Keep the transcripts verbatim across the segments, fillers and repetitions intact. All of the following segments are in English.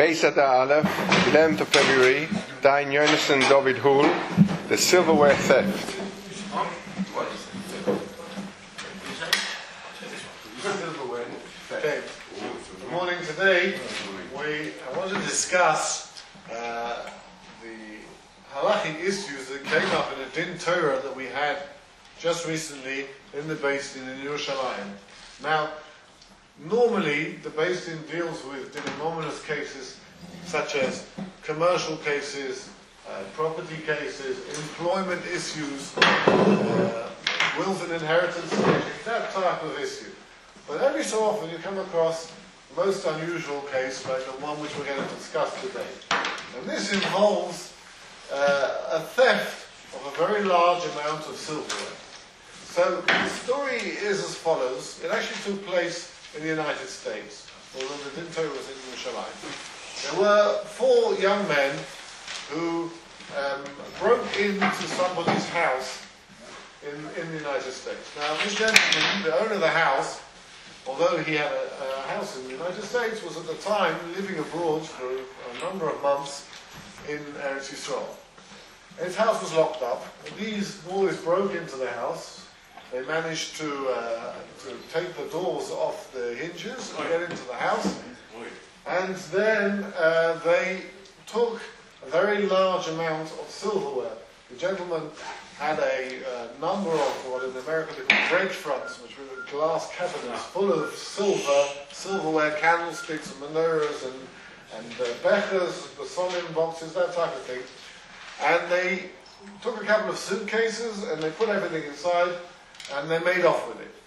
Beis Adar Aleph, eleventh of February, Dain Yonason David Hull, the silverware theft. Okay. Good morning. Today we I want to discuss uh, the halachic issues that came up in a din Torah that we had just recently in the Beis Din in Yerushalayim. Now, normally the Beis Din deals with denominous cases such as commercial cases, uh, property cases, employment issues, uh, wills and inheritance, that type of issue. But every so often you come across the most unusual case, like the one which we're going to discuss today. And this involves uh, a theft of a very large amount of silverware. So the story is as follows. It actually took place in the United States, although the din Torah was in Yerushalayim. There were four young men who um, broke into somebody's house in, in the United States. Now, this gentleman, the owner of the house, although he had a, a house in the United States, was at the time living abroad for a number of months in Eretz Yisrael. His house was locked up, and these boys broke into the house. They managed to, uh, to take the doors off the hinges and get into the house. And then uh, they took a very large amount of silverware. The gentleman had a uh, number of what in America they call break fronts, which were glass cabinets full of silver, silverware, candlesticks and menorahs and, and uh, bechers, basolim boxes, that type of thing. And they took a couple of suitcases and they put everything inside and they made off with it.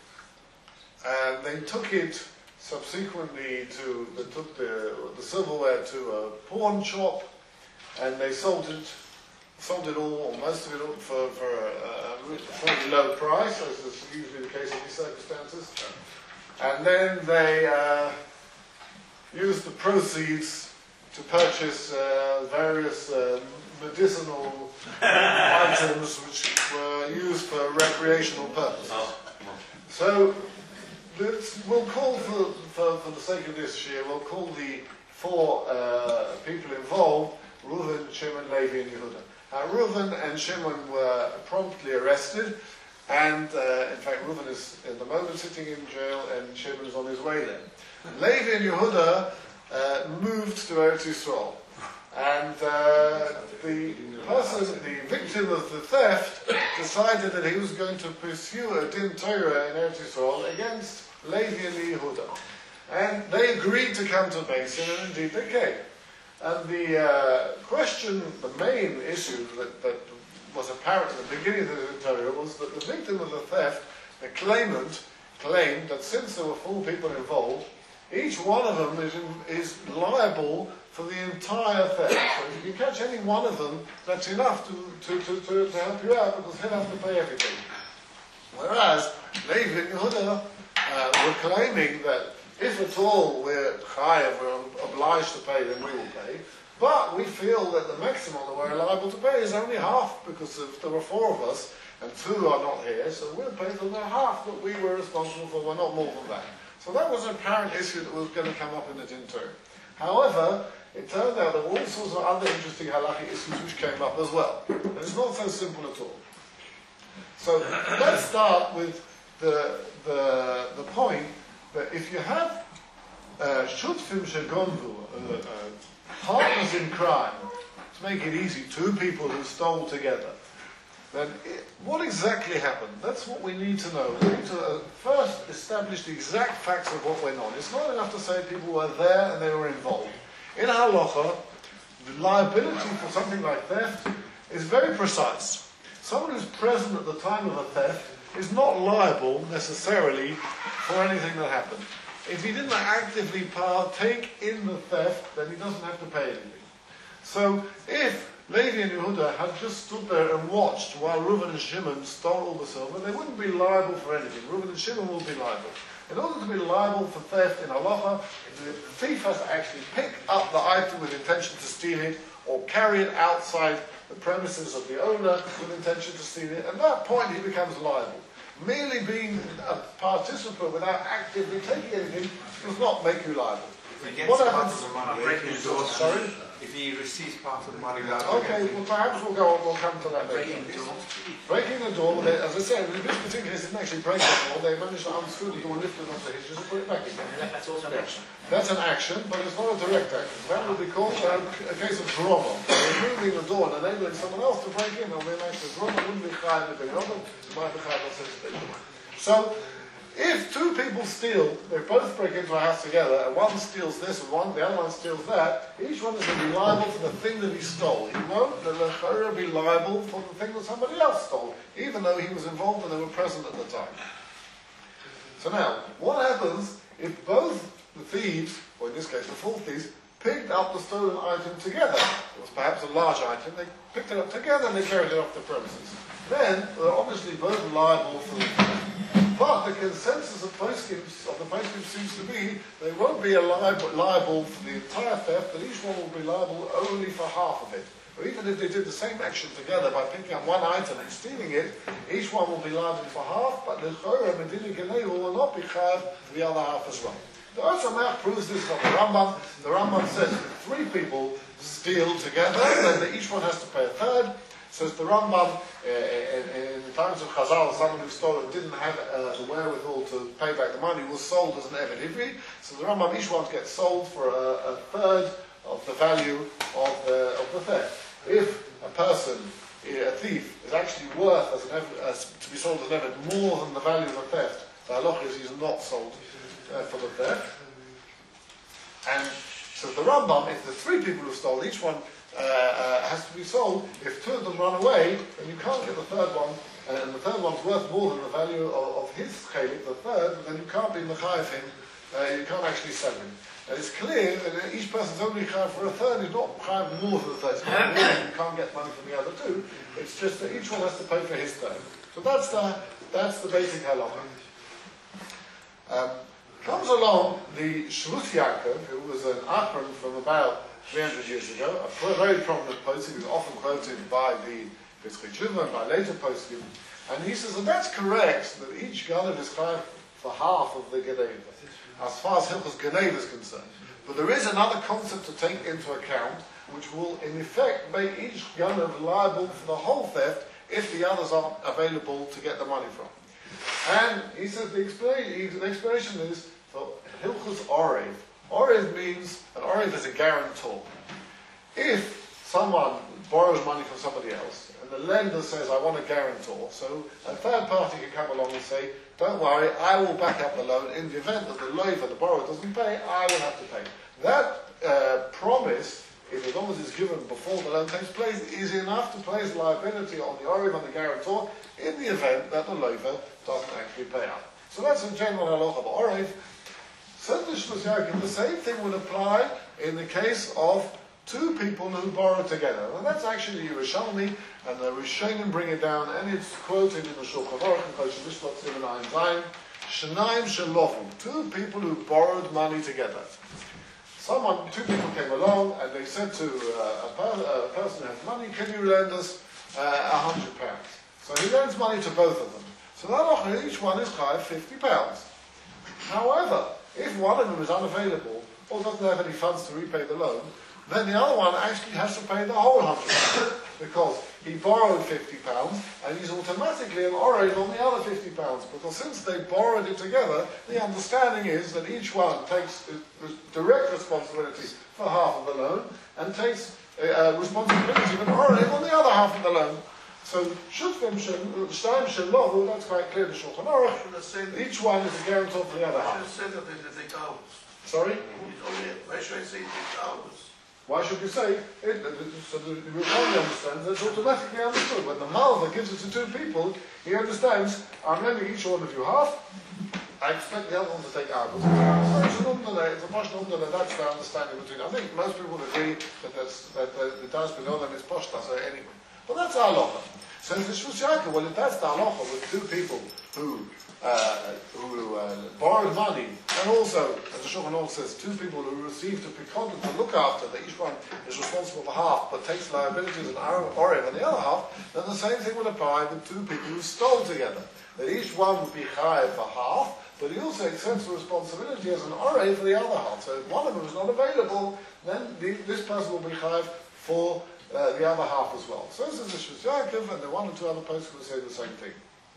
And they took it subsequently to, they took the, the silverware to a pawn shop and they sold it sold it all, or most of it all, for, for a, a fairly low price, as is usually the case in these circumstances. And then they uh, used the proceeds to purchase uh, various uh, medicinal items which were used for recreational purposes. So, let's, we'll call, for, for, for the sake of this year, we'll call the four uh, people involved Reuven, Shimon, Levi, and Yehuda. Uh, Reuven and Shimon were promptly arrested, and uh, in fact Reuven is at the moment sitting in jail and Shimon is on his way there. Levi and Yehuda uh, moved to Eretz Yisrael, and uh, the person, the victim of the theft, decided that he was going to pursue a din Torah in Eretz Yisrael against Levi and Yehuda. And they agreed to come to Beis Din, and indeed they came. And the uh, question, the main issue that, that was apparent at the beginning of the din Torah was that the victim of the theft, the claimant, claimed that since there were four people involved, each one of them is, is liable for the entire theft. So if you can catch any one of them, that's enough to, to, to, to, to help you out, because he'll have to pay everything. Whereas Levi and Yehuda uh, were claiming that if at all we're chayav, we're obliged to pay, then we will pay. But we feel that the maximum that we're liable to pay is only half, because if there were four of us and two are not here, so we'll pay for the half that we were responsible for, we're not more than that. So that was an apparent issue that was going to come up in the din Torah. However, it turned out there were all sorts of other interesting halachic issues which came up as well. And it's not so simple at all. So let's start with the, the, the point that if you have shutfim shegonvu, uh, uh, partners in crime, to make it easy, two people who stole together, then it, what exactly happened? That's what we need to know. We need to uh, first establish the exact facts of what went on. It's not enough to say people were there and they were involved. In halacha, the liability for something like theft is very precise. Someone who's present at the time of a theft is not liable necessarily for anything that happened. If he didn't actively partake in the theft, then he doesn't have to pay anything. So if Levi and Yehuda had just stood there and watched while Reuven and Shimon stole all the silver, they wouldn't be liable for anything. Reuven and Shimon will be liable. In order to be liable for theft in halacha, the thief has to actually pick up the item with intention to steal it, or carry it outside the premises of the owner with intention to steal it. At that point he becomes liable. Merely being a participant without actively taking anything does not make you liable. If he gets What part happens- of the money, Breaking he the door. Sorry? if he receives part of the money without Okay, well perhaps we'll go on, we'll come to that later. Breaking the door. Breaking the door, they, as I said, in this particular case, they didn't actually break the door, they managed to unscrew the door, lift it off the hinges and put it back again. That's also an action. That's an action, but it's not a direct action. That would be called a, a case of drama. Removing the door and enabling someone else to break in, or be an action of drama, wouldn't be chayav if they know them, it might be chayav on. So, if two people steal, they both break into a house together, and one steals this and one, the other one steals that, each one is going to be liable for the thing that he stole. He won't the Lechora be liable for the thing that somebody else stole, even though he was involved and they were present at the time. So now, what happens if both the thieves, or in this case the full thieves, picked up the stolen item together? It was perhaps a large item, they picked it up together and they carried it off the premises. Then, they're obviously both liable for the theft. But the consensus of postscripts of the postscript seems to be they won't be liable, liable for the entire theft, but each one will be liable only for half of it. Or even if they did the same action together by picking up one item and stealing it, each one will be liable for half, but the Chora Medina Genei will not be chayav for the other half as well. The Otzamach proves this from the Rambam. The Rambam says if three people steal together, then they, each one has to pay a third. Says the Rambam, uh, in, in the times of Chazal, someone who stole it didn't have uh, the wherewithal to pay back the money, was sold as an Eved Ivri. So the Rambam, each one gets sold for a, a third of the value of the, of the theft. If a person, a thief, is actually worth as an Eved, as, to be sold as an Eved more than the value of the theft, the halacha is he's not sold uh, for the theft. And so the Rambam, if the three people who stole, each one Uh, uh, has to be sold. If two of them run away, then you can't get the third one, uh, and the third one's worth more than the value of, of his chelik, the third, then you can't be mechayev him, uh, you can't actually sell him. And it's clear that each person's only chayav for a third, he's not chayav more than the third, you can't get money from the other two, it's just that each one has to pay for his third. So that's the, that's the basic halacha. Um, comes along the Shvus Yaakov, who was an Achron from about three hundred years ago, a very prominent posting, who's often quoted by the Pitzchei Tshuva and by later posting, and he says that that's correct, that each Ganav is chayav for half of the Geneva, as far as Hilchos Geneva is concerned. But there is another concept to take into account, which will in effect make each Ganav liable for the whole theft if the others aren't available to get the money from. And he says the explanation, the explanation is for Hilchos Orev. Orev means, an Orev is a guarantor. If someone borrows money from somebody else, and the lender says, I want a guarantor, so a third party can come along and say, don't worry, I will back up the loan. In the event that the loaver, the borrower, doesn't pay, I will have to pay. That uh, promise, if as long as it's given before the loan takes place, is enough to place liability on the Orev and the guarantor in the event that the loaver doesn't actually pay up. So that's a general halacha of Orev. The same thing would apply in the case of two people who borrow together. And that's actually Yerushalmi, and the Rishonim bring it down, and it's quoted in the Shulchan Aruch, and quoted in Mishpat seven nine Zayin, Shnaim shelofu, two people who borrowed money together. Someone, two people came along, and they said to uh, a, per, a person who has money, can you lend us a uh, hundred pounds? So he lends money to both of them. So that each one is chayav fifty pounds. However, if one of them is unavailable or doesn't have any funds to repay the loan, then the other one actually has to pay the whole hundred pounds because he borrowed fifty pounds and he's automatically an orev on the other fifty pounds because since they borrowed it together, the understanding is that each one takes direct responsibility for half of the loan and takes uh, responsibility of an orev on the other half of the loan. So, Shutfim Shtaim Shelovu, that's quite clear in the Shulchan Aruch. Each one is a guarantor for the other half. Sorry? Why should I say hours? Why should you say it? So the Rebbe understands that's automatically understood. When the Malva gives it to two people, he understands, I'm lending each one of you half, I expect the other one to take hours. So it's an umdala, it's a pashta umdala, that's the understanding between. I think most people agree that that's, that the, the Das B'Nolam is pashta, so anyway. But that's the halacha. So if it's Shvus Yaakov, well, if that's the halacha with two people who uh, who uh, borrowed money, and also, as the Shulchan Aruch says, two people who received a pekod to look after, that each one is responsible for half, but takes liabilities and orev on the other half, then the same thing would apply with two people who stole together. That each one would be chayav for half, but he also accepts the responsibility as an orei for the other half. So if one of them is not available, then the, this person will be chayav for uh, the other half as well. So this is the Shvus Yaakov, and the one or two other posts will say the same thing.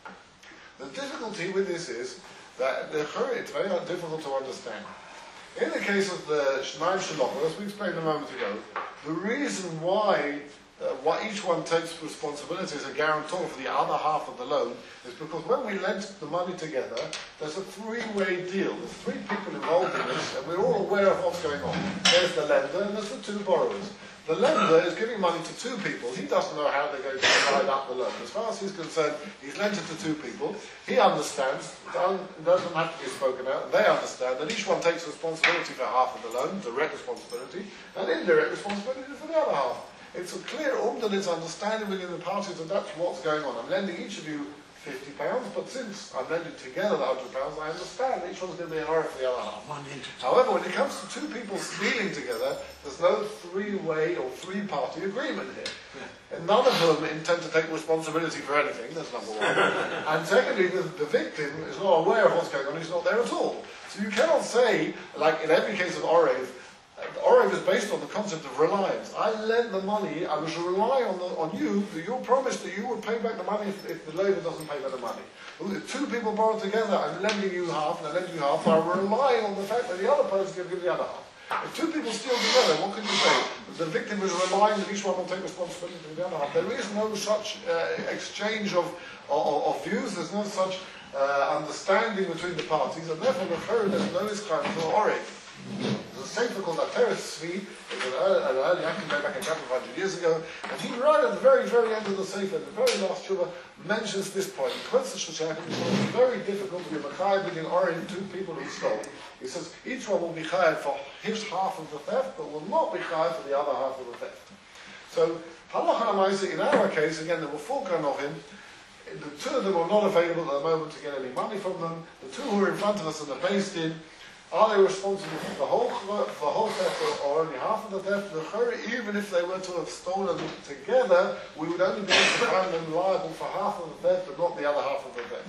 The difficulty with this is that the Chur, it's very difficult to understand. In the case of the Shnaim Shalom, as we explained a moment ago, the reason why uh, why each one takes responsibility as a guarantor for the other half of the loan is because when we lent the money together, there's a three-way deal. There's three people involved in this, and we're all aware of what's going on. There's the lender and there's the two borrowers. The lender is giving money to two people. He doesn't know how they're going to divide up the loan. As far as he's concerned, he's lent it to two people. He understands, it doesn't have to be spoken out, they understand that each one takes responsibility for half of the loan, direct responsibility, and indirect responsibility for the other half. It's a clear umdalit's understanding within the parties that that's what's going on. I'm lending each of you fifty pounds, but since I'm lending together the one hundred pounds, I understand each one's going to be an order for the other half. However, when it comes to two people stealing together, there's no three-way or three-party agreement here. Yeah. And none of them intend to take responsibility for anything, that's number one. And secondly, the, the victim is not aware of what's going on, he's not there at all. So you cannot say, like in every case of Orev, Orev is based on the concept of reliance. I lent the money, I was relying on, the, on you, that you promised that you would pay back the money if, if the lender doesn't pay back the money. If two people borrow together, I'm lending you half and I lend you half, so I'm relying on the fact that the other person is going to give the other half. If two people steal together, what can you say? The victim is relying that each one will take responsibility for the other half. There is no such uh, exchange of, of, of views, there's no such uh, understanding between the parties, and therefore the third there's no this kind of Orev. There's a sefer called Ateres Tzvi, it's an early academic back a couple of hundred years ago, and he right at the very, very end of the sefer, the very last shuvah, mentions this point. He quotes the Shvus Yaakov, it's very difficult to be Machayev between Orev two people who stole. He says each one will be chayav for his half of the theft, but will not be chayav for the other half of the theft. So, halacha l'maaseh, in our case, again, there were four Ganovim. The two of them are not available at the moment to get any money from them. The two who are in front of us and are based in, are they responsible for the whole for the whole theft or, or only half of the theft? The chur, even if they were to have stolen together, we would only be able to find them liable for half of the theft, but not the other half of the theft.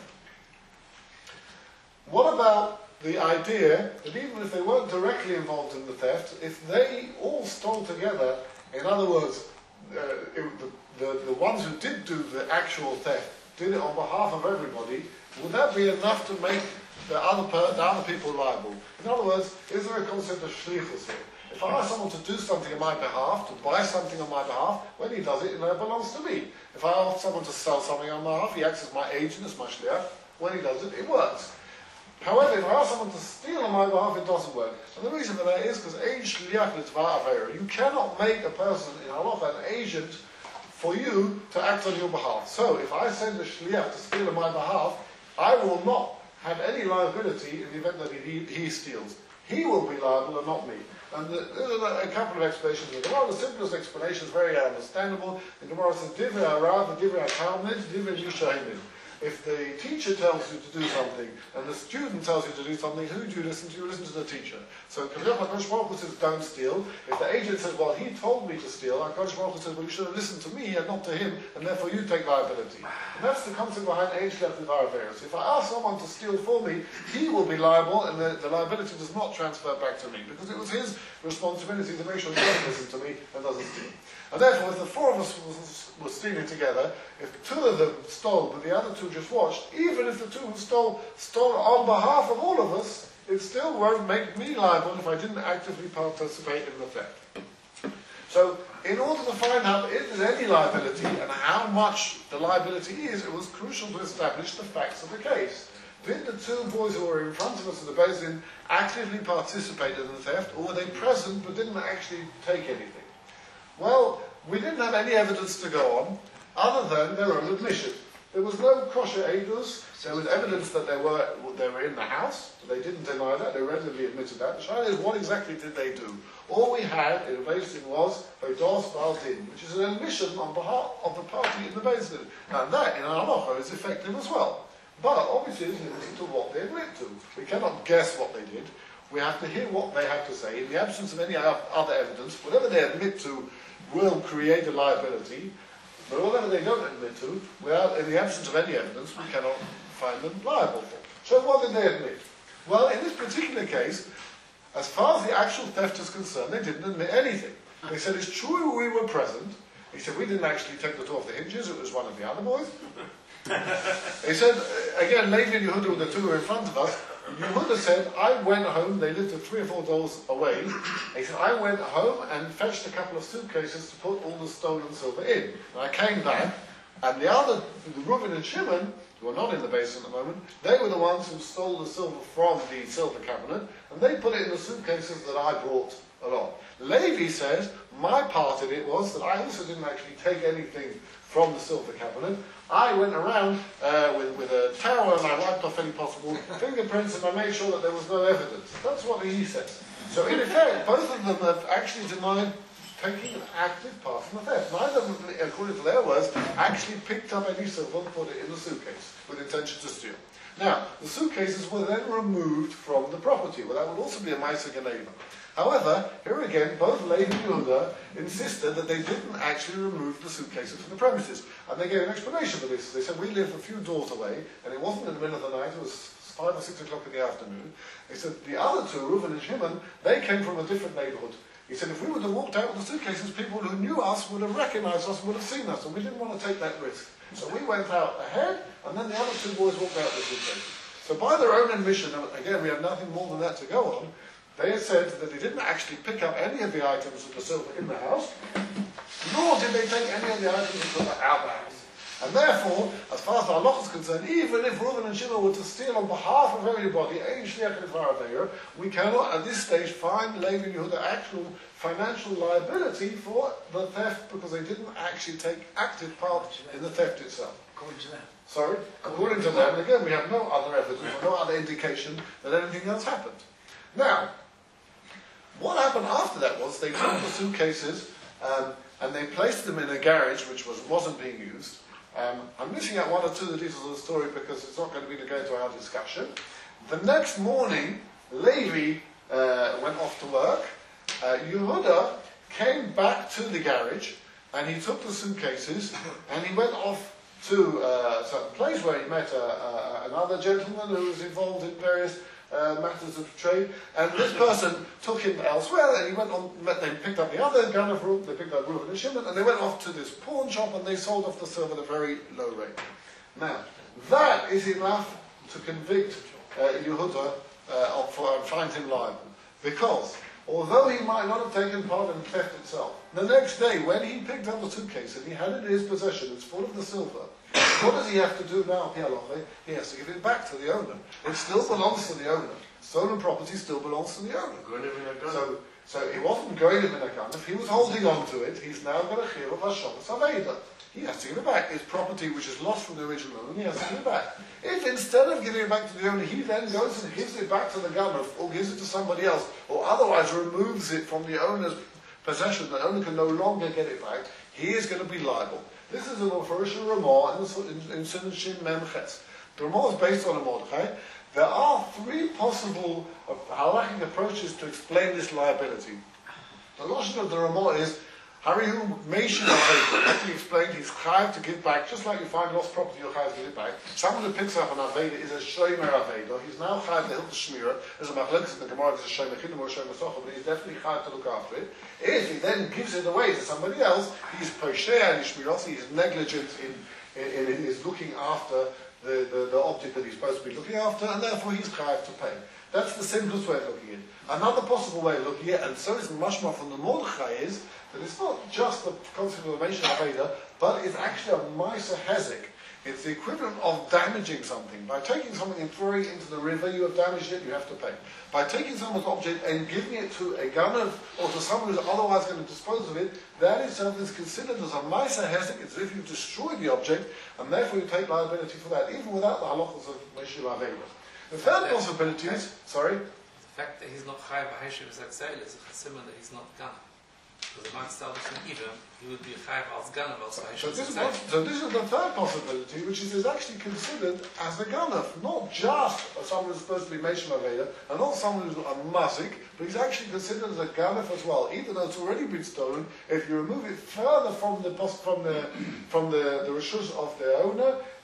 What about the idea that even if they weren't directly involved in the theft, if they all stole together, in other words, uh, it, the, the, the ones who did do the actual theft did it on behalf of everybody, would that be enough to make the other, per, the other people liable? In other words, is there a concept of shlichus here? If I ask someone to do something on my behalf, to buy something on my behalf, when he does it, it now belongs to me. If I ask someone to sell something on my behalf, he acts as my agent, as my shliach. When he does it, it works. However, if I ask someone to steal on my behalf, it doesn't work. And the reason for that is because ein shliach litzvah avera. You cannot make a person in halacha an agent for you to act on your behalf. So, if I send a shliach to steal on my behalf, I will not have any liability in the event that he, he steals. He will be liable and not me. And the, there's a couple of explanations in the Gemara. The simplest explanation is very understandable. The Gemara says, Divrei harav, Divrei hatalmid, Divrei yishaymin. If the teacher tells you to do something, and the student tells you to do something, who do you listen to? You listen to the teacher. So HaKadosh Baruch Hu says, don't steal. If the agent says, well, he told me to steal, HaKadosh Baruch Hu says, well, you should have listened to me and not to him, and therefore you take liability. And that's the concept behind Ein Shliach Litzvah Avera. So if I ask someone to steal for me, he will be liable, and the, the liability does not transfer back to me, because it was his responsibility to make sure he doesn't listen to me and doesn't steal. And therefore, if the four of us were stealing together, if two of them stole, but the other two just watched, even if the two who stole, stole on behalf of all of us, it still won't make me liable if I didn't actively participate in the theft. So, in order to find out if there's any liability and how much the liability is, it was crucial to establish the facts of the case. Did the two boys who were in front of us in the basin actively participate in the theft, or were they present but didn't actually take anything? Well, we didn't have any evidence to go on, other than their own admission. There was no kosher edus. There was evidence that they were they were in the house. They didn't deny that. They readily admitted that. The shaila is, what exactly did they do? All we had in the basin was hodos bal din, which is an admission on behalf of the party in the basin. And that, in our halacha, is effective as well. But obviously, it's limited to what they admit to. We cannot guess what they did. We have to hear what they have to say. In the absence of any other evidence, whatever they admit to will create a liability, but whatever they don't admit to, without, in the absence of any evidence, we cannot find them liable for. So what did they admit? Well, in this particular case, as far as the actual theft is concerned, they didn't admit anything. They said, it's true we were present. He said, we didn't actually take the door off the hinges, it was one of the other boys. He said, again, Levi and Yehuda were the two who were in front of us. Yehuda said, I went home, they lived three or four doors away. He said, I went home and fetched a couple of suitcases to put all the stolen silver in. And I came back, and the other, Reuben and Shimon, who are not in the base at the moment, they were the ones who stole the silver from the silver cabinet, and they put it in the suitcases that I brought along. Levi says, my part in it was that I also didn't actually take anything from the silver cabinet. I went around uh, with, with a towel and I wiped off any possible fingerprints and I made sure that there was no evidence. That's what he says. So in effect, both of them have actually denied taking an active part in the theft. Neither of them, according to their words, actually picked up any silver and put it in the suitcase with intention to steal. Now, the suitcases were then removed from the property. Well, that would also be a Ma'aser Geneva. However, here again, both Levi and Yehuda insisted that they didn't actually remove the suitcases from the premises. And they gave an explanation for this. They said, we live a few doors away, and it wasn't in the middle of the night, it was five or six o'clock in the afternoon. They said, the other two, Reuven and Shimon, they came from a different neighborhood. He said, if we would have walked out with the suitcases, people who knew us would have recognized us and would have seen us, and we didn't want to take that risk. So we went out ahead, and then the other two boys walked out with the suitcases. So by their own admission, and again, we have nothing more than that to go on, they said that they didn't actually pick up any of the items of the silver in the house, nor did they take any of the items of the silver out of the house. And therefore, as far as the halacha is concerned, even if Reuven and Shimon were to steal on behalf of everybody, we cannot at this stage find Levi and Yehuda actual financial liability for the theft because they didn't actually take active part in the theft itself. According to them. Sorry? According to them, again, we have no other evidence or no other indication that anything else happened. Now, what happened after that was they took the suitcases um, and they placed them in a garage which was, wasn't being used. Um, I'm missing out one or two of the details of the story because it's not going to be to go into our discussion. The next morning, Levi uh, went off to work. Uh, Yehuda came back to the garage and he took the suitcases and he went off to uh, a certain place where he met uh, uh, another gentleman who was involved in various uh, matters of trade, and this person took him elsewhere, and he went on, met, they picked up the other gun of Reuben, they picked up Reuben and Shimon, and they went off to this pawn shop and they sold off the silver at a very low rate. Now, that is enough to convict uh, Yehuda uh, for, and find him liable, because although he might not have taken part in the theft itself, the next day when he picked up the suitcase and he had it in his possession, it's full of the silver, what does he have to do now, Pialoche? He has to give it back to the owner. It still belongs to the owner. Stolen property still belongs to the owner. So, so he wasn't going to be a gun. If he was holding on to it, he's now got a chiyuv of Hashavas Aveda. He has to give it back. It's property which is lost from the original owner, he has to give it back. If instead of giving it back to the owner, he then goes and gives it back to the gunner, or gives it to somebody else, or otherwise removes it from the owner's possession, the owner can no longer get it back, he is going to be liable. This is a Mefurish Ramah in Siman Shin Mem Ches. The Ramah is based on a Mordechai. There are three possible uh, halachic approaches to explain this liability. The logic of the Ramah is Harihu Meishin Aveda. Like we explained, he's chayav to give back, just like you find lost property, you're chayav to give it back. Someone who picks up an Aveda is a Shomer Aveda. He's now chayav to help the Shmira. There's a Machlekes in the Gemara, there's a Shomer Chidim or a Shomer Socha, but he's definitely chayav to look after it. If he then gives it away to somebody else, he's Posher and Shmiros, he's negligent in, in, in his looking after the, the, the object that he's supposed to be looking after, and therefore he's chayav to pay. That's the simplest way of looking at it. Another possible way of looking at it, and so is much more from the Mordechai, is that it's not just the concept of a Meishin Aveda, but it's actually a Ma'aser Hezek. It's the equivalent of damaging something. By taking something and throwing it into the river, you have damaged it, you have to pay. By taking someone's object and giving it to a gunner or to someone who's otherwise going to dispose of it, that itself is considered as a Ma'aser Hezek. It's as if you've destroyed the object, and therefore you take liability for that, even without the halachos of Meishin Aveda. The third possibility is, sorry? The fact that he's not chayav b'heshiv is exile is a chasima that he's not gana. Because the man established in Edom, he would be chayav als gana, also So heshiv this, is is so this is the third possibility, which is, is actually considered as a gunner, not just someone who's supposed to be Meishin Aveda, and not someone who's a mazik, but he's actually considered as a gunner as well, even though it's already been stolen. If you remove it further from the from the from the, the rishus of the owner,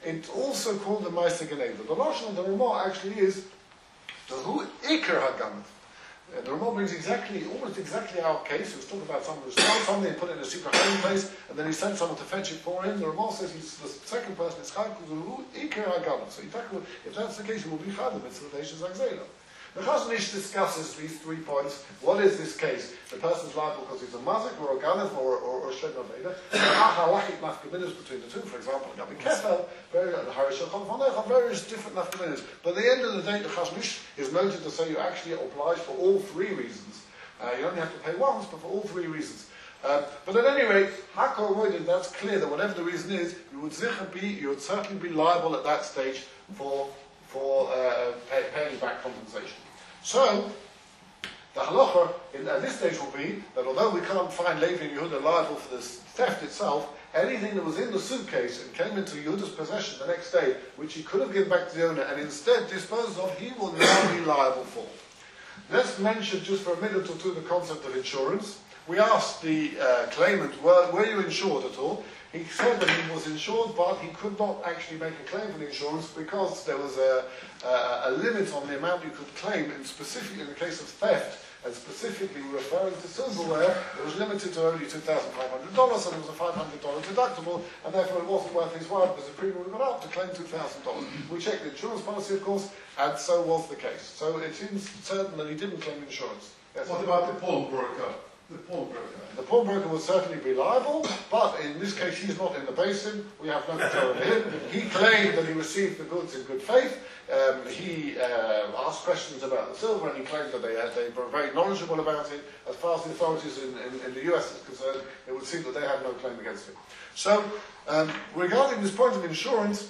it's also called the Meister Geneva. The Lashon of the Ramah actually is the Hu Iker HaGanav. Uh, the Ramah brings exactly, almost exactly our case. He was talking about someone who stole something and put it in a secret hiding place, and then he sent someone to fetch it for him. The Ramah says he's the second person is Chayv because the Hu Iker HaGanav. So if that's the case, he will be Chayv. It's the Nation Zagzela. The Chazon Ish discusses these three points. What is this case? The person's liable because he's a mazik or a ganav or or, or shed naveda. There are halachic nafkaminas between the two. For example, Gabi Kefel, very the Harish have various different nafkaminas. But at the end of the day, the Chazon Ish is noted to say you actually obliged for all three reasons. Uh, you only have to pay once, but for all three reasons. Um, but at any rate, Hakol avoided. That's clear that whatever the reason is, you would zicher be, you would certainly be liable at that stage for for uh, pay, paying back compensation. So, the halacha in, at this stage will be that although we can't find Levi and Yehuda liable for this theft itself, anything that was in the suitcase and came into Yehuda's possession the next day, which he could have given back to the owner and instead disposed of, he will now be liable for. Let's mention just for a minute or two the concept of insurance. We asked the uh, claimant, were, were you insured at all? He said that he was insured, but he could not actually make a claim for the insurance because there was a, a, a limit on the amount you could claim, and specifically in the case of theft, and specifically referring to silverware, it was limited to only two thousand five hundred dollars, and it was a five hundred dollars deductible, and therefore it wasn't worth his while because the premium would have gone up to claim two thousand dollars. We checked the insurance policy, of course, and so was the case. So it seems certain that he didn't claim insurance. Yes, what about the pawnbroker? The pawnbroker. The pawnbroker will certainly be liable, but in this case he's not in the basin. We have no control over him. He claimed that he received the goods in good faith. Um, he uh, asked questions about the silver, and he claimed that they, had, they were very knowledgeable about it. As far as the authorities in, in, in the U S is concerned, it would seem that they have no claim against him. So, um, regarding this point of insurance,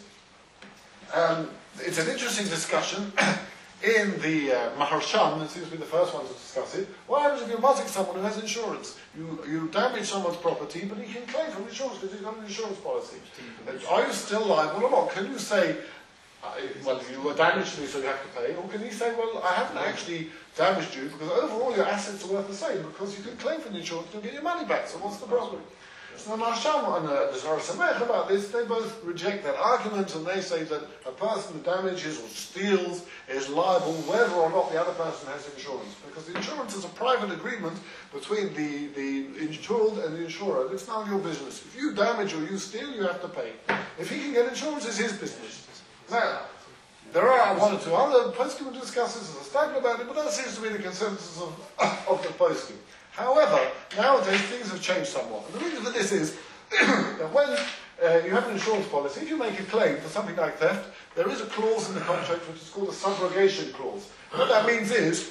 um, it's an interesting discussion. In the uh, Maharsham, it seems to be the first one to discuss it, what happens if you're muzzing someone who has insurance? You, you damage someone's property, but he can claim from insurance because he's got an insurance policy. And are you still liable or not? Can you say, uh, well, you were damaged to me, so you have to pay? Or can you say, well, I haven't actually damaged you because overall your assets are worth the same because you can claim from the insurance and get your money back, so what's the problem? So the Maharsham and uh, the Zohar Samech about this, they both reject that argument, and they say that a person who damages or steals is liable whether or not the other person has insurance. Because the insurance is a private agreement between the, the insured and the insurer. It's none of your business. If you damage or you steal, you have to pay. If he can get insurance, it's his business. Now, there are one or two other poskim who discuss this as a statement about it, but that seems to be the consensus of, of the poskim. However, nowadays things have changed somewhat. And the reason for this is that when uh, you have an insurance policy, if you make a claim for something like theft, there is a clause in the contract which is called a subrogation clause. And what that means is,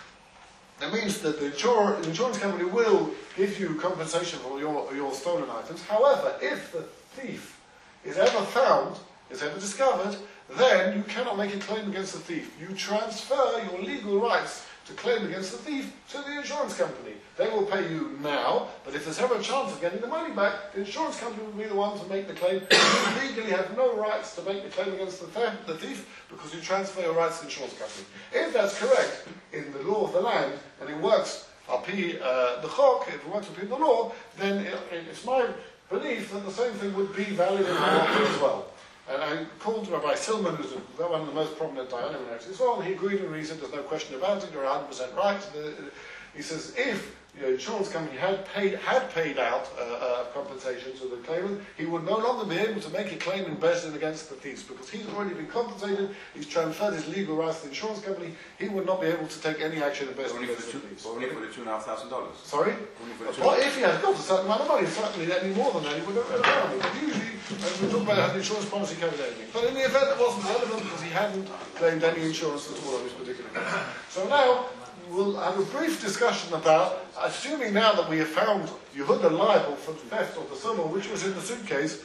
it means that the insurer, the insurance company will give you compensation for your, your stolen items. However, if the thief is ever found, is ever discovered, then you cannot make a claim against the thief. You transfer your legal rights to claim against the thief to the insurance company. They will pay you now, but if there's ever a chance of getting the money back, the insurance company will be the one to make the claim. You legally have no rights to make the claim against the, theft, the thief because you transfer your rights to the insurance company. If that's correct in the law of the land, and it works up here, uh, the chok, if it works up in the law, then it, it's my belief that the same thing would be valid in Morocco as well. And I called Rabbi Silman, who's a, one of the most prominent Dayanim actually as well, and he agreed and he said, there's no question about it, you're one hundred percent right. He says, if the insurance company had paid had paid out uh, uh, compensation to the claimant, he would no longer be able to make a claim in Bezdin against the thieves, because he's already been compensated, he's transferred his legal rights to the insurance company, he would not be able to take any action in Bezdin against the thieves. Only for the two and a half thousand dollars. Sorry? Well, if he had got a certain amount of money, certainly any more than that, he would have read about it. But usually, as we talk about how the insurance policy covered everything. But in the event it wasn't relevant because he hadn't claimed any insurance at all on this particular case. So now, we'll have a brief discussion about, assuming now that we have found Yehuda liable for the theft of the silver which was in the suitcase,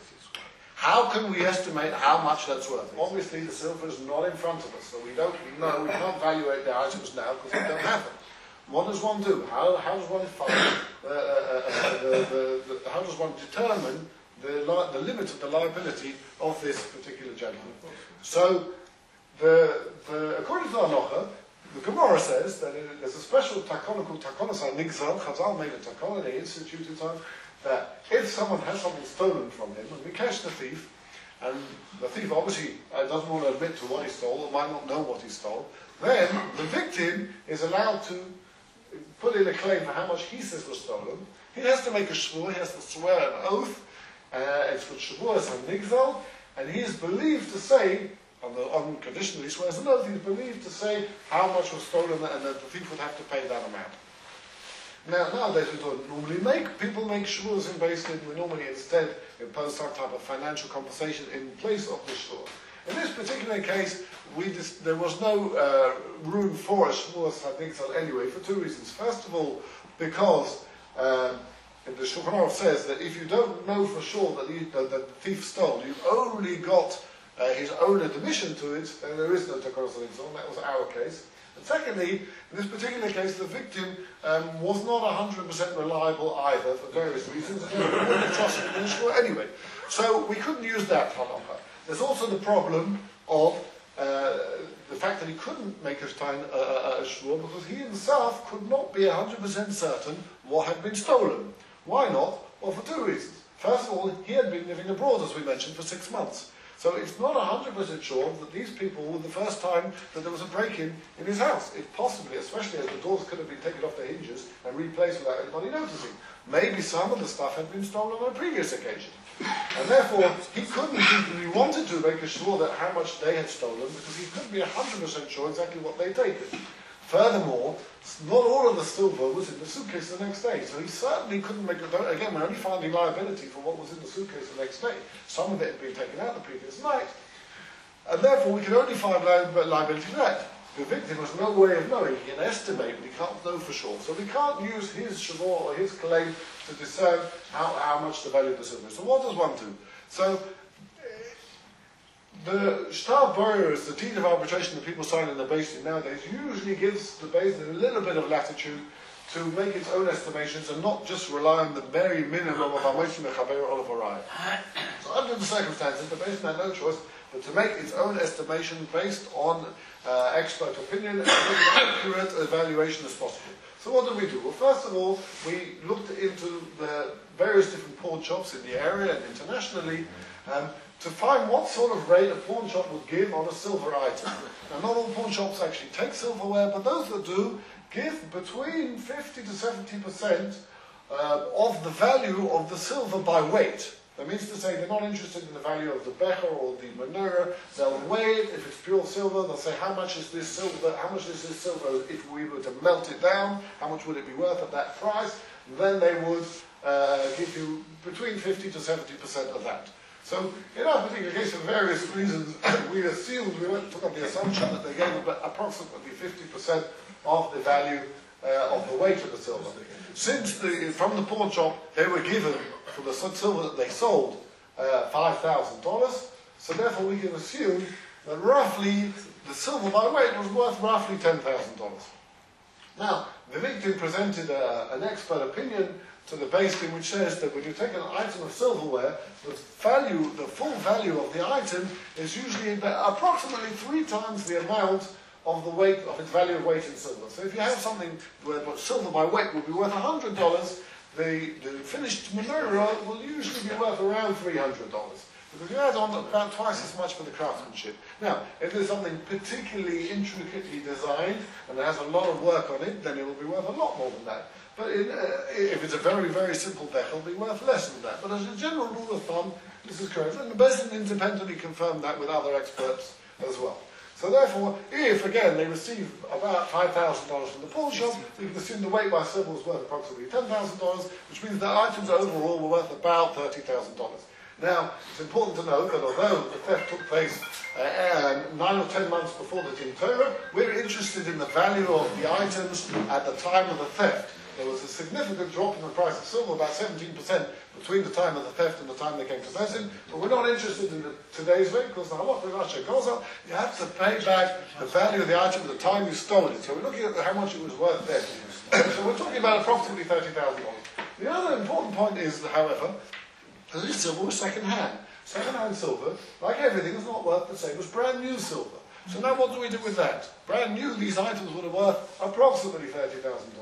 how can we estimate how much that's worth? Obviously the silver is not in front of us, so we don't know, we can't evaluate the items now because we don't have them. What does one do? How, how does one find, uh, uh, uh, the, the, the, how does one determine the, li the limit of the liability of this particular gentleman? So, the, the, according to the halacha, the Gemara says that it, there's a special takona called takonas ha-nigzal. Chazal made a takona, they instituted time, that if someone has something stolen from him, and we catch the thief, and the thief obviously uh, doesn't want to admit to what he stole, or might not know what he stole, then the victim is allowed to put in a claim for how much he says was stolen. He has to make a shvur, he has to swear an oath. Uh, it's called Shavuos HaNigzal, and he is believed to say, on the unconditional he swears an oath, he is believed to say how much was stolen, and that the thief would have to pay that amount. Now, nowadays we don't normally make, people make Shavuos in Beis Din, we normally instead impose some type of financial compensation in place of the shvur. In this particular case, we just, there was no uh, room for a Shavuos HaNigzal anyway, for two reasons. First of all, because um, and the Shulchan Aruch says that if you don't know for sure that, you, that, that the thief stole, you've only got uh, his own admission to it, then there is no Takanos HaNigzal, and that was our case. And secondly, in this particular case, the victim um, was not one hundred percent reliable either, for various reasons, and we wouldn't trust him in the shvur anyway. So we couldn't use that halacha. There's also the problem of uh, the fact that he couldn't make a stein uh, a shvur because he himself could not be one hundred percent certain what had been stolen. Why not? Well, for two reasons. First of all, he had been living abroad, as we mentioned, for six months. So it's not one hundred percent sure that these people were the first time that there was a break-in in his house. It possibly, especially as the doors could have been taken off the hinges and replaced without anybody noticing. Maybe some of the stuff had been stolen on a previous occasion. And therefore, he couldn't, if he wanted to make sure that how much they had stolen, because he couldn't be one hundred percent sure exactly what they'd taken. Furthermore, not all of the silver was in the suitcase the next day, so he certainly couldn't make a... Again, we're only finding liability for what was in the suitcase the next day. Some of it had been taken out the previous night. And therefore, we can only find li- liability for that. The victim has no way of knowing. He can estimate, but he can't know for sure. So we can't use his shavor or his claim to discern how, how much the value of the silver is. So what does one do? So the shtar borrowers, the deed of arbitration that people sign in the Beis Din nowadays, usually gives the Beis Din a little bit of latitude to make its own estimations and not just rely on the very minimum of Amoshim Mechaber or of Araya. So under the circumstances, the Beis Din had no choice but to make its own estimation based on uh, expert opinion and make an accurate evaluation as possible. So what did we do? Well, first of all, we looked into the various different pawn shops in the area and internationally um, to find what sort of rate a pawn shop would give on a silver item. Now, not all pawn shops actually take silverware, but those that do give between fifty to seventy percent uh, of the value of the silver by weight. That means to say they're not interested in the value of the becher or the menorah. They'll weigh it. If it's pure silver, they'll say how much is this silver, how much is this silver if we were to melt it down, how much would it be worth at that price? And then they would uh, give you between fifty to seventy percent of that. So in our particular case, for various reasons, we assumed, we went, took up the assumption that they gave about approximately fifty percent of the value uh, of the weight of the silver. Since the, from the pawn shop, they were given for the silver that they sold uh, five thousand dollars, so therefore we can assume that roughly the silver by weight was worth roughly ten thousand dollars. Now, the victim presented a, an expert opinion to the Beis Din which says that when you take an item of silverware, the value, the full value of the item is usually approximately three times the amount of the weight, of its value of weight in silver. So if you have something where silver by weight would be worth one hundred dollars, the, the finished menorah will usually be worth around three hundred dollars. Because you add on about twice as much for the craftsmanship. Now, if there's something particularly intricately designed and it has a lot of work on it, then it will be worth a lot more than that. But in, uh, if it's a very, very simple deck, it'll be worth less than that. But as a general rule of thumb, this is correct. And the Beis Din independently confirmed that with other experts as well. So therefore, if, again, they receive about five thousand dollars from the pawn shop, we can assume the weight by silver was worth approximately ten thousand dollars, which means the items overall were worth about thirty thousand dollars. Now, it's important to note that although the theft took place uh, nine or ten months before the Din Torah, we're interested in the value of the items at the time of the theft. There was a significant drop in the price of silver, about seventeen percent, between the time of the theft and the time they came to Beis Din. But we're not interested in the, today's rate, because the halach Rashi goes up. You have to pay back the value of the item at the time you stole it. So we're looking at how much it was worth then. So we're talking about approximately thirty thousand dollars. The other important point is, however, that this silver was second-hand. Second-hand silver, like everything, is not worth the same as brand new silver. So now what do we do with that? Brand new, these items would have worth approximately thirty thousand dollars.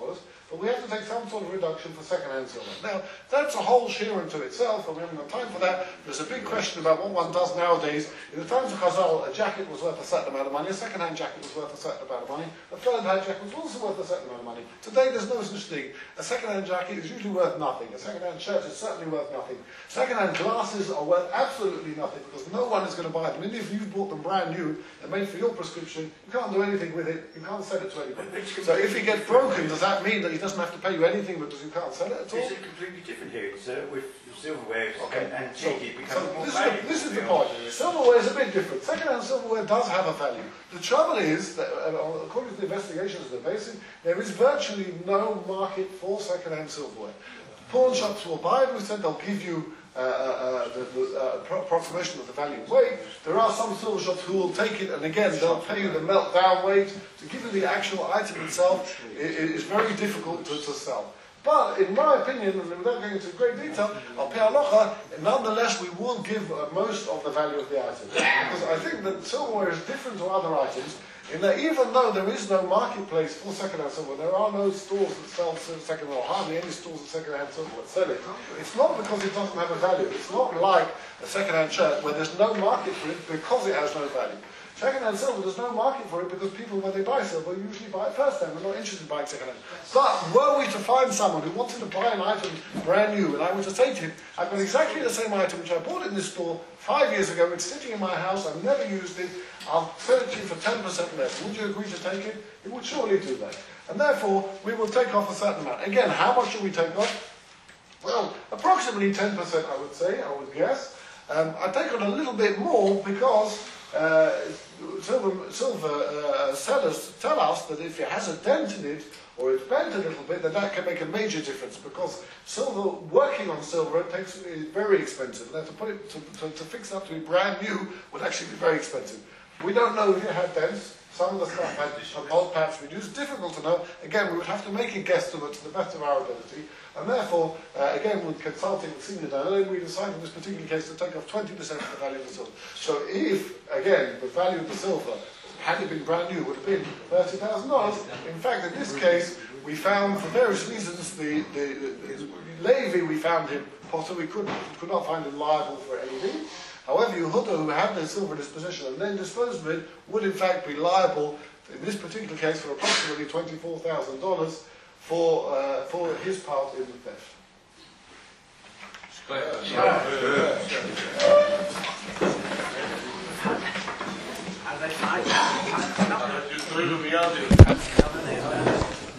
but we have to take some sort of reduction for second-hand silver. Now, that's a whole share into itself, and we haven't got time for that. There's a big question about what one does nowadays. In the times of Chazal, a jacket was worth a certain amount of money, a second-hand jacket was worth a certain amount of money, a third-hand jacket was also worth a certain amount of money. Today, there's no such thing. A second-hand jacket is usually worth nothing. A second-hand shirt is certainly worth nothing. Second-hand glasses are worth absolutely nothing because no one is going to buy them. And if you bought them brand new and made for your prescription, you can't do anything with it. You can't sell it to anybody. So if it gets broken, does that mean that he doesn't have to pay you anything because you can't sell it at all? It's completely different here. It's uh, with silverware Okay. and, and So, cheeky. It so becomes more this, is the, valuable. this is the point. Silverware is a bit different. Second-hand silverware does have a value. The trouble is that, uh, according to the investigations that are basing, there is virtually no market for second-hand silverware. Pawn shops will buy it. We said they'll give you uh, uh, the, the uh, approximation of the value and weight. There are some silver shops who will take it, and again, they'll pay you the meltdown weight. To give you the actual item itself, it, it is very difficult to, to sell. But in my opinion, and without going into great detail, al pi halacha, nonetheless we will give uh, most of the value of the item. Because I think that silverware is different to other items, in that even though there is no marketplace for second-hand silverware, there are no stores that sell second-hand, or hardly any stores of second-hand silverware sell it. It's not because it doesn't have a value. It's not like a second-hand shirt where there's no market for it because it has no value. Second-hand silver, there's no market for it because people, when they buy silver, usually buy it first-hand. They're not interested in buying second-hand. But were we to find someone who wanted to buy an item brand new, and I were to say to him, I've got exactly the same item which I bought in this store five years ago, it's sitting in my house, I've never used it, I'll sell it to you for ten percent less. Would you agree to take it? He would surely do that. And therefore, we will take off a certain amount. Again, how much should we take off? Well, approximately ten percent, I would say, I would guess. Um, I take on a little bit more because uh, silver, silver uh, sellers tell us that if it has a dent in it, or it's bent a little bit, then that can make a major difference because silver, working on silver, it takes, is very expensive. And to put it, to, to, to fix it up to be brand new would actually be very expensive. We don't know if it had dents. Some of the stuff had odd patch reduced. It's difficult to know. Again, we would have to make a guesstimate to the best of our ability. And therefore, uh, again, with consulting with senior dealer, we decided in this particular case to take off twenty percent of the value of the silver. So if, again, the value of the silver, had it been brand new, would have been thirty thousand dollars. In fact, in this case, we found, for various reasons, the, the, the, the Levi, we found him, possibly could, could not find him liable for anything. However, Yehuda, who had the silver in his possession and then disposed of it, would in fact be liable, in this particular case, for approximately twenty-four thousand dollars for, uh, for his part in the theft. Are they fine?